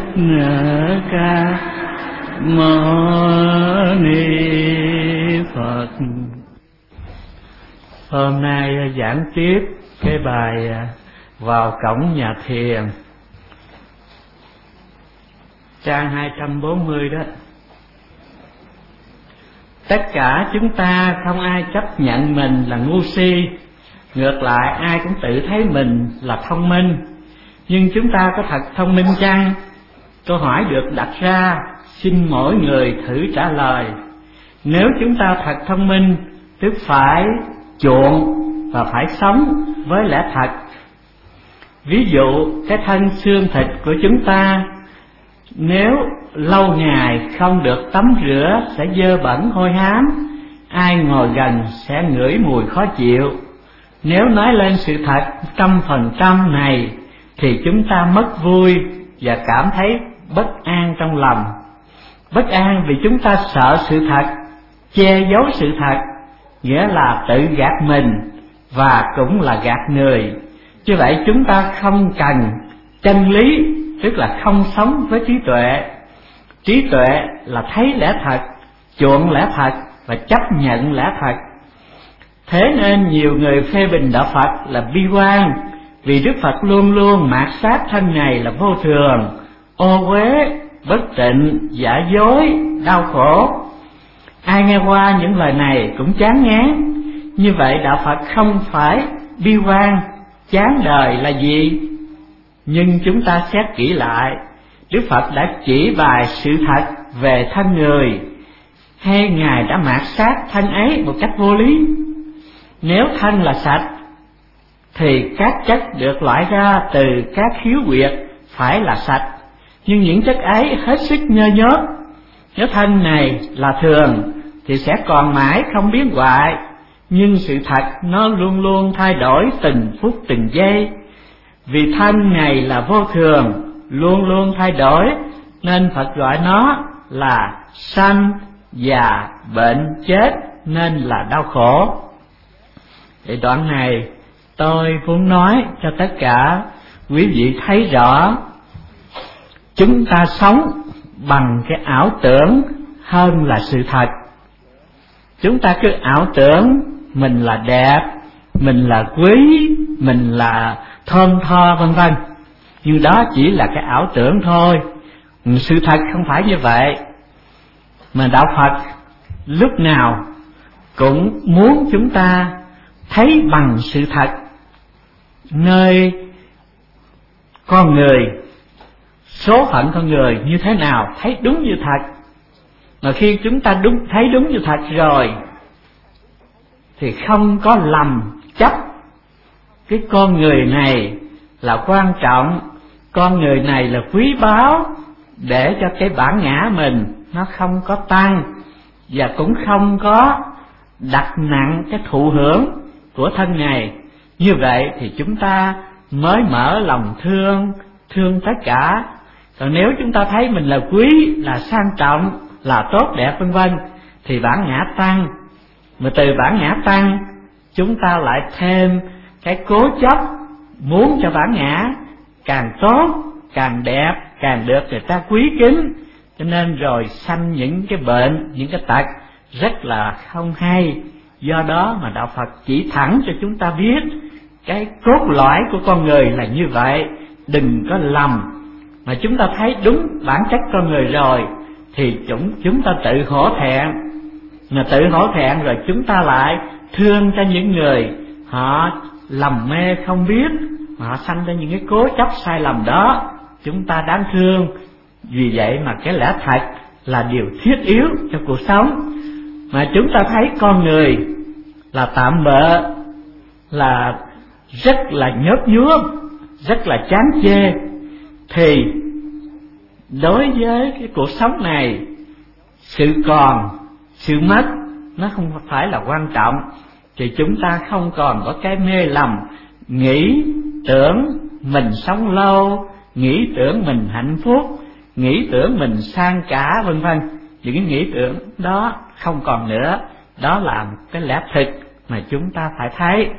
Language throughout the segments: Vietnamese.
ca mâu ni Phật. Hôm nay giảng tiếp cái bài Vào cổng nhà thiền, trang 240 đó. Tất cả chúng ta không ai chấp nhận mình là ngu si, ngược lại ai cũng tự thấy mình là thông minh. Nhưng chúng ta có thật thông minh chăng? Câu hỏi được đặt ra, xin mỗi người thử trả lời. Nếu chúng ta thật thông minh, tức phải chuộng và phải sống với lẽ thật. Ví dụ cái thân xương thịt của chúng ta, nếu lâu ngày không được tắm rửa sẽ dơ bẩn hôi hám, ai ngồi gần sẽ ngửi mùi khó chịu. Nếu nói lên sự thật 100% này thì chúng ta mất vui và cảm thấy bất an trong lòng. Bất an vì chúng ta sợ sự thật, che giấu sự thật, nghĩa là tự gạt mình và cũng là gạt người. Như vậy chúng ta không cần chân lý, tức là không sống với trí tuệ. Trí tuệ là thấy lẽ thật, chuộng lẽ thật và chấp nhận lẽ thật. Thế nên nhiều người phê bình đạo Phật là bi quan, vì Đức Phật luôn luôn mạt sát thân này là vô thường, ô uế, bất tịnh, giả dối, đau khổ. Ai nghe qua những lời này cũng chán ngán. Như vậy đạo Phật không phải bi quan, chán đời là gì? Nhưng chúng ta xét kỹ lại, Đức Phật đã chỉ bài sự thật về thân người, hay Ngài đã mạt sát thân ấy một cách vô lý? Nếu thân là sạch thì các chất được loại ra từ các khiếu huyệt phải là sạch, nhưng những chất ấy hết sức nhơ nhớp. Nếu thân này là thường thì sẽ còn mãi không biến hoại, nhưng sự thật nó luôn luôn thay đổi từng phút từng giây. Vì thân này là vô thường, luôn luôn thay đổi, nên Phật gọi nó là sanh, già, bệnh, chết, nên là đau khổ. Thì đoạn này tôi muốn nói cho tất cả quý vị thấy rõ, chúng ta sống bằng cái ảo tưởng hơn là sự thật. Chúng ta cứ ảo tưởng mình là đẹp, mình là quý, mình là thơm tho vân vân, nhưng đó chỉ là cái ảo tưởng thôi. Sự thật không phải như vậy. Mà đạo Phật lúc nào cũng muốn chúng ta thấy bằng sự thật nơi con người, số phận con người như thế nào, thấy đúng như thật. Mà khi chúng ta thấy đúng như thật rồi thì không có lầm chấp cái con người này là quan trọng, con người này là quý báu, để cho cái bản ngã mình nó không có tăng, và cũng không có đặt nặng cái thụ hưởng của thân này. Như vậy thì chúng ta mới mở lòng thương tất cả. Còn nếu chúng ta thấy mình là quý, là sang trọng, là tốt đẹp vân vân, thì bản ngã tăng. Mà từ bản ngã tăng, chúng ta lại thêm cái cố chấp muốn cho bản ngã càng tốt, càng đẹp, càng được người ta quý kính, cho nên rồi sanh những cái bệnh, những cái tật rất là không hay. Do đó mà đạo Phật chỉ thẳng cho chúng ta biết cái cốt lõi của con người là như vậy, đừng có lầm. Mà chúng ta thấy đúng bản chất con người rồi thì chúng ta tự hổ thẹn. Mà tự hổ thẹn rồi chúng ta lại thương cho những người họ lầm mê không biết, mà họ sanh ra những cái cố chấp sai lầm đó, chúng ta đáng thương. Vì vậy mà cái lẽ thật là điều thiết yếu cho cuộc sống. Mà chúng ta thấy con người là tạm bợ, là rất là nhớp nhuốm, rất là chán chê, thì đối với cái cuộc sống này, sự còn, sự mất nó không phải là quan trọng. Thì chúng ta không còn có cái mê lầm, nghĩ tưởng mình sống lâu, nghĩ tưởng mình hạnh phúc, nghĩ tưởng mình sang cả vân vân. Những cái nghĩ tưởng đó không còn nữa. Đó là cái lẽ thực mà chúng ta phải thấy.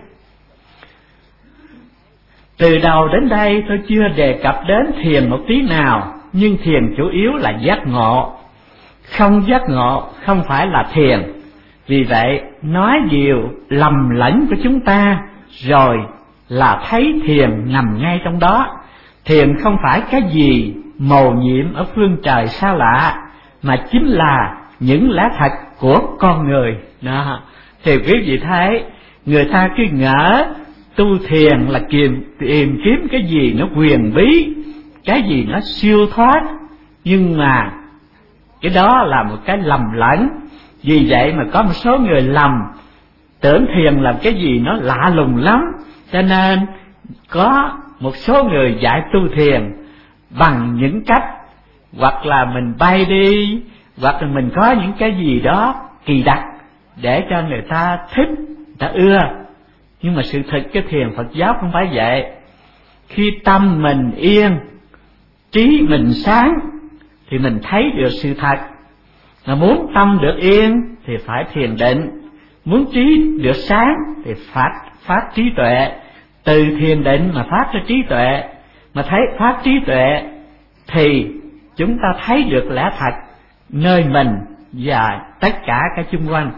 Từ đầu đến đây tôi chưa đề cập đến thiền một tí nào, nhưng thiền chủ yếu là giác ngộ. Không giác ngộ không phải là thiền. Vì vậy nói điều lầm lẫn của chúng ta rồi là thấy thiền nằm ngay trong đó. Thiền không phải cái gì mầu nhiệm ở phương trời xa lạ, mà chính là những lẽ thật của con người đó. Thì quý vị thấy người ta cứ ngỡ tu thiền là tìm kiếm cái gì nó quyền bí, cái gì nó siêu thoát, nhưng mà cái đó là một cái lầm lẫn. Vì vậy mà có một số người lầm tưởng thiền là cái gì nó lạ lùng lắm, cho nên có một số người dạy tu thiền bằng những cách hoặc là mình bay đi, hoặc là mình có những cái gì đó kỳ đặc để cho người ta thích, người ta ưa. Nhưng mà sự thật cái thiền Phật giáo không phải vậy. Khi tâm mình yên, trí mình sáng thì mình thấy được sự thật. Mà muốn tâm được yên thì phải thiền định, muốn trí được sáng thì phát trí tuệ. Từ thiền định mà phát ra trí tuệ, mà thấy phát trí tuệ thì chúng ta thấy được lẽ thật nơi mình và tất cả cái chung quanh.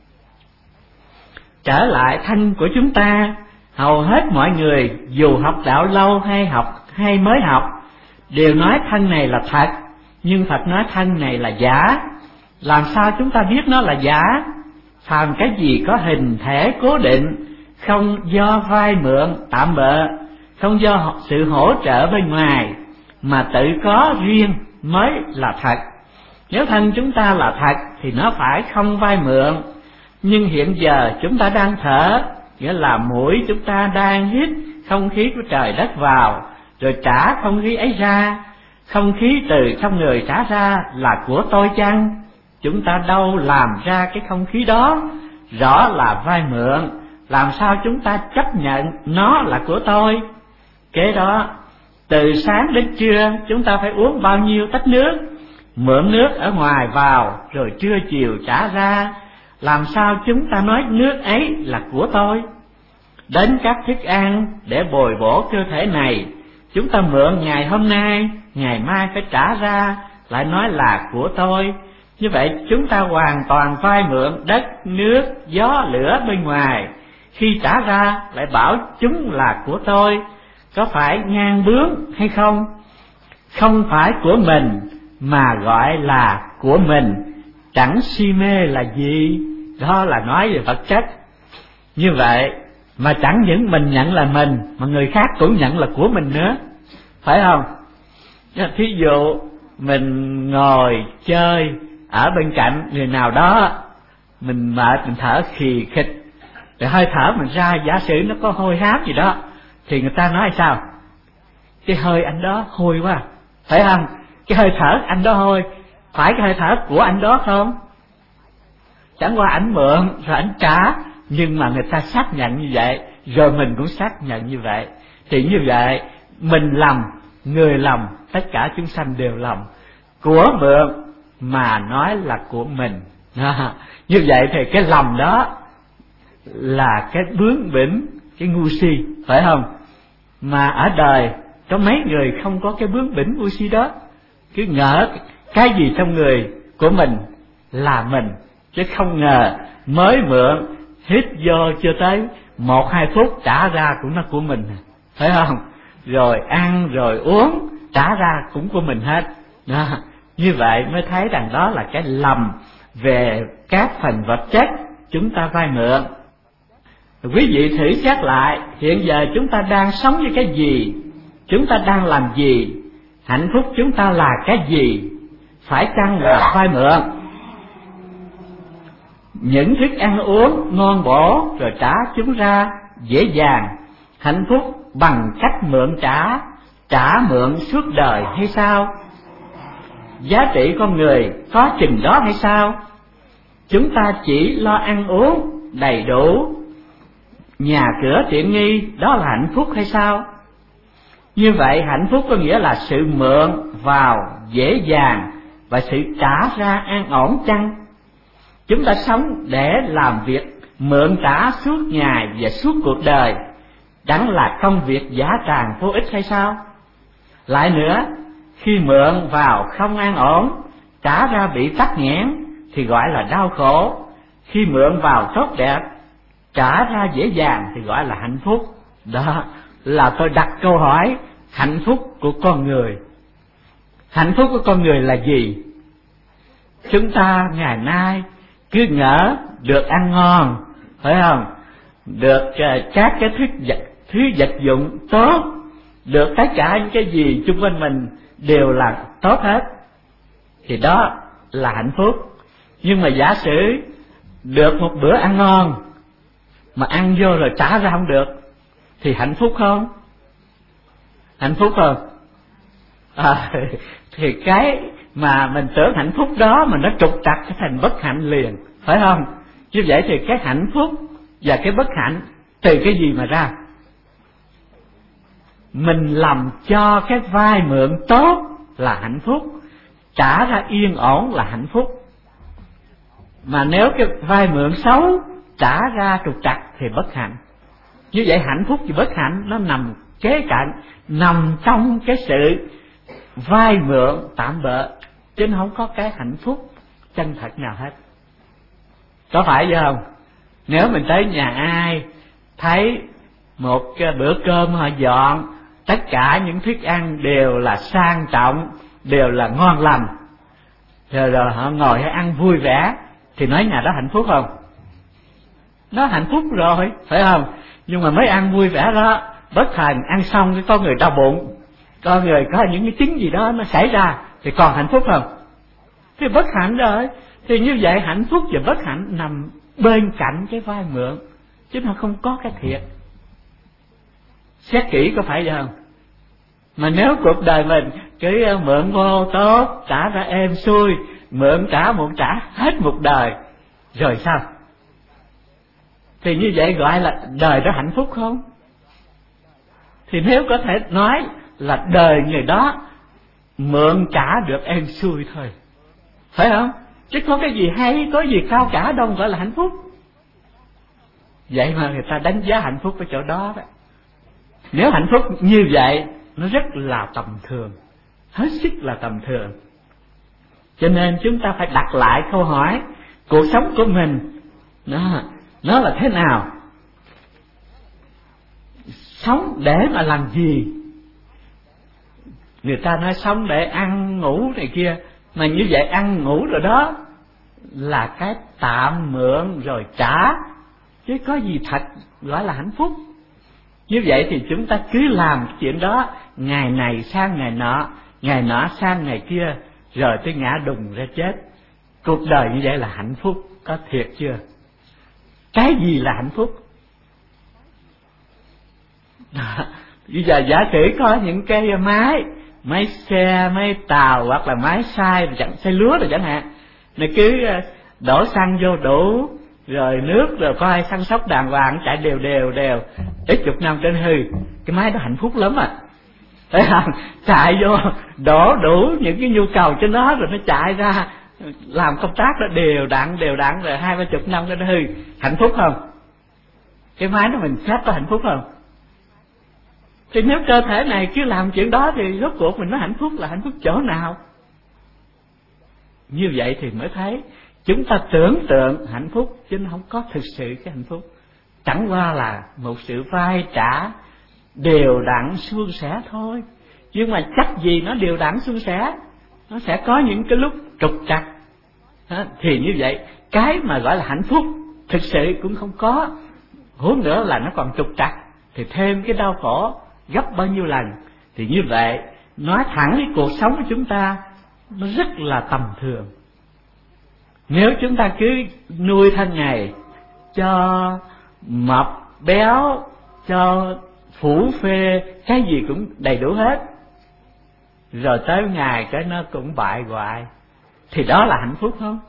Trở lại thân của chúng ta, hầu hết mọi người dù học đạo lâu hay mới học đều nói thân này là thật, nhưng Phật nói thân này là giả. Làm sao chúng ta biết nó là giả? Phàm cái gì có hình thể cố định, không do vay mượn tạm bợ, không do sự hỗ trợ bên ngoài, mà tự có riêng mới là thật. Nếu thân chúng ta là thật thì nó phải không vay mượn. Nhưng hiện giờ chúng ta đang thở, nghĩa là mũi chúng ta đang hít không khí của trời đất vào, rồi trả không khí ấy ra. Không khí từ trong người trả ra là của tôi chăng? Chúng ta đâu làm ra cái không khí đó, rõ là vay mượn. Làm sao chúng ta chấp nhận nó là của tôi? Kế đó, từ sáng đến trưa chúng ta phải uống bao nhiêu tách nước, mượn nước ở ngoài vào, rồi trưa chiều trả ra. Làm sao chúng ta nói nước ấy là của tôi? Đến các thức ăn để bồi bổ cơ thể này, chúng ta mượn ngày hôm nay, ngày mai phải trả ra, lại nói là của tôi. Như vậy chúng ta hoàn toàn vay mượn đất, nước, gió, lửa bên ngoài. Khi trả ra lại bảo chúng là của tôi. Có phải ngang bướng hay không? Không phải của mình mà gọi là của mình. Chẳng si mê là gì? Đó là nói về vật chất. Như vậy mà chẳng những mình nhận là mình, mà người khác cũng nhận là của mình nữa, phải không? Thí dụ mình ngồi chơi ở bên cạnh người nào đó, mình mệt, mình thở khì khịch, rồi hơi thở mình ra, giả sử nó có hôi hám gì đó, thì người ta nói sao? Cái hơi anh đó hôi quá, phải không? Cái hơi thở anh đó hôi. Phải cái hơi thở của anh đó không? Chẳng qua ảnh mượn rồi ảnh trả, nhưng mà người ta xác nhận như vậy, rồi mình cũng xác nhận như vậy. Thì như vậy mình lầm, người lầm, tất cả chúng sanh đều lầm. Của mượn mà nói là của mình. Như vậy thì cái lầm đó là cái bướng bỉnh, cái ngu si, phải không? Mà ở đời có mấy người không có cái bướng bỉnh ngu si đó, cứ ngỡ cái gì trong người của mình là mình, chứ không ngờ mới mượn, hít vô chưa tới 1-2 phút trả ra cũng là của mình, phải không? Rồi ăn rồi uống trả ra cũng của mình hết đó. Như vậy mới thấy rằng đó là cái lầm về các phần vật chất chúng ta vay mượn. Quý vị thử xét lại, hiện giờ chúng ta đang sống với cái gì? Chúng ta đang làm gì? Hạnh phúc chúng ta là cái gì? Phải chăng là vay mượn? Những thức ăn uống ngon bổ rồi trả chúng ra dễ dàng. Hạnh phúc bằng cách mượn trả mượn suốt đời hay sao? Giá trị con người có chừng đó hay sao? Chúng ta chỉ lo ăn uống đầy đủ, nhà cửa tiện nghi, đó là hạnh phúc hay sao? Như vậy hạnh phúc có nghĩa là sự mượn vào dễ dàng và sự trả ra an ổn chăng? Chúng ta sống để làm việc mượn trả suốt ngày và suốt cuộc đời, chẳng là công việc giả tràng vô ích hay sao? Lại nữa, khi mượn vào không an ổn, trả ra bị tắc nghẽn thì gọi là đau khổ. Khi mượn vào tốt đẹp, trả ra dễ dàng thì gọi là hạnh phúc. Đó là tôi đặt câu hỏi, hạnh phúc của con người. Hạnh phúc của con người là gì? Chúng ta ngày nay cứ ngỡ được ăn ngon, phải không? Được các cái thứ vật dụng tốt, được tất cả những cái gì xung quanh mình đều là tốt hết, thì đó là hạnh phúc. Nhưng mà giả sử được một bữa ăn ngon mà ăn vô rồi trả ra không được thì hạnh phúc không? Hạnh phúc không? Thì cái mà mình tưởng hạnh phúc đó mà nó trục trặc cái thành bất hạnh liền, phải không? Như vậy thì cái hạnh phúc và cái bất hạnh từ cái gì mà ra? Mình làm cho cái vay mượn tốt là hạnh phúc, trả ra yên ổn là hạnh phúc. Mà nếu cái vay mượn xấu, trả ra trục trặc thì bất hạnh. Như vậy hạnh phúc và bất hạnh nó nằm kế cạnh, nằm trong cái sự vay mượn tạm bợ, chứ nó không có cái hạnh phúc chân thật nào hết. Có phải vậy không? Nếu mình tới nhà ai thấy một cái bữa cơm họ dọn, tất cả những thức ăn đều là sang trọng, đều là ngon lành, rồi họ ngồi hay ăn vui vẻ, thì nói nhà đó hạnh phúc không? Nó hạnh phúc rồi, phải không? Nhưng mà mới ăn vui vẻ đó, bất thành ăn xong cái có người đau bụng, có người có những cái chứng gì đó nó xảy ra, thì còn hạnh phúc không? Thì bất hạnh rồi. Thì như vậy hạnh phúc và bất hạnh nằm bên cạnh cái vay mượn, chứ nó không có cái thiệt. Xét kỹ có phải vậy không? Mà nếu cuộc đời mình cứ mượn vô tốt, trả ra êm xuôi, mượn trả hết một đời, rồi sao? Thì như vậy gọi là đời đó hạnh phúc không? Thì nếu có thể nói là đời người đó mượn trả được êm xuôi thôi, phải không? Chứ có cái gì hay, có gì cao cả đâu gọi là hạnh phúc. Vậy mà người ta đánh giá hạnh phúc ở chỗ đó đó. Nếu hạnh phúc như vậy, nó rất là tầm thường, hết sức là tầm thường. Cho nên chúng ta phải đặt lại câu hỏi, cuộc sống của mình nó là thế nào? Sống để mà làm gì? Người ta nói sống để ăn ngủ này kia, mà như vậy ăn ngủ rồi đó là cái tạm mượn rồi trả, chứ có gì thật gọi là hạnh phúc. Như vậy thì chúng ta cứ làm chuyện đó ngày này sang ngày nọ sang ngày kia, rồi tới ngã đùng ra chết. Cuộc đời như vậy là hạnh phúc có thiệt chưa? Cái gì là hạnh phúc? Bây giờ giả sử có những cái máy xe, máy tàu hoặc là máy xay lúa rồi chẳng hạn, này cứ đổ xăng vô đủ, rồi nước rồi có ai săn sóc đàng hoàng, chạy đều ít chục năm trên hư, cái máy đó hạnh phúc lắm à. Thấy không? Chạy vô đổ đủ những cái nhu cầu cho nó, rồi nó chạy ra làm công tác đó đều đặn rồi 20-30 năm cho nó hư, hạnh phúc không? Cái máy đó mình xét có hạnh phúc không? Thì nếu cơ thể này cứ làm chuyện đó thì rốt cuộc mình nói hạnh phúc là hạnh phúc chỗ nào? Như vậy thì mới thấy chúng ta tưởng tượng hạnh phúc chứ nó không có thực sự cái hạnh phúc. Chẳng qua là một sự vay trả đều đặn suôn sẻ thôi. Nhưng mà chắc gì nó đều đặn suôn sẻ, nó sẽ có những cái lúc trục trặc. Thì như vậy cái mà gọi là hạnh phúc thực sự cũng không có, huống nữa là nó còn trục trặc thì thêm cái đau khổ gấp bao nhiêu lần. Thì như vậy nói thẳng cái cuộc sống của chúng ta nó rất là tầm thường. Nếu chúng ta cứ nuôi thân ngày cho mập béo, cho phủ phê, cái gì cũng đầy đủ hết, rồi tới ngày cái nó cũng bại hoại, thì đó là hạnh phúc không?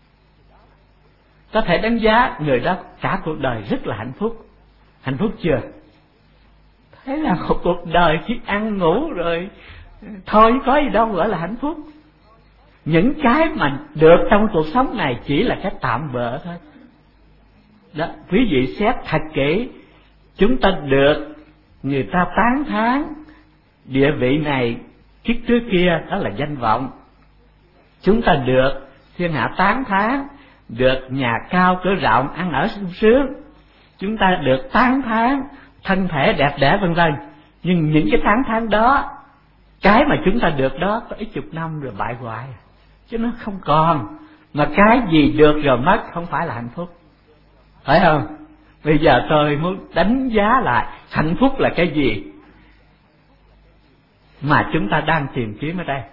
Có thể đánh giá người đó cả cuộc đời rất là hạnh phúc. Hạnh phúc chưa? Thế là một cuộc đời chỉ ăn ngủ rồi thôi, có gì đâu gọi là hạnh phúc. Những cái mà được trong cuộc sống này chỉ là cái tạm bợ thôi. Đó, quý vị xét thật kỹ, chúng ta được người ta tán thán địa vị này kiếp trước kia đó là danh vọng. Chúng ta được thiên hạ tán thán, được nhà cao cửa rộng, ăn ở sung sướng, chúng ta được tán thán thân thể đẹp đẽ vân vân. Nhưng những cái tán thán đó, cái mà chúng ta được đó có ít chục năm rồi bại hoại, chứ nó không còn. Mà cái gì được rồi mất không phải là hạnh phúc, phải không? Bây giờ tôi muốn đánh giá lại hạnh phúc là cái gì mà chúng ta đang tìm kiếm ở đây.